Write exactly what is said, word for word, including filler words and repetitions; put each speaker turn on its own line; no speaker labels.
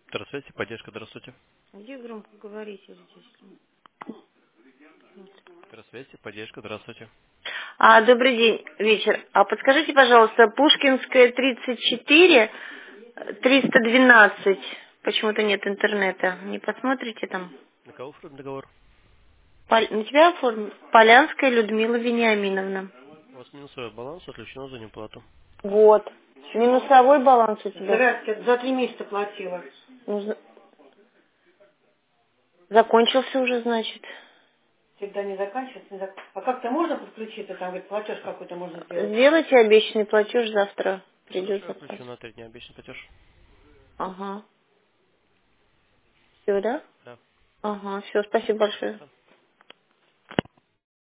Здравствуйте, поддержка, здравствуйте.
Где громко говорите здесь?
Здравствуйте, поддержка, здравствуйте.
А, добрый день, вечер. А подскажите, пожалуйста, Пушкинская, тридцать четыре, триста двенадцать. Почему-то нет интернета. Не посмотрите там?
На кого оформлен договор?
Пол- На тебя оформлен? Полянская Людмила Вениаминовна.
У вас минусовой баланс, отключено за неуплату.
Вот. Минусовой баланс у тебя.
Здравствуйте, за три месяца платила.
Ну, за- закончился уже, значит.
Всегда не заканчивается. Не зак- А как-то можно подключиться? Там, говорит, платеж какой-то можно сделать.
Сделайте обещанный платеж, завтра придет
Хорошо, я
запрос.
включу на три дня обещанный платеж.
Ага. Все, да?
Да.
Ага, все, спасибо большое.
Да.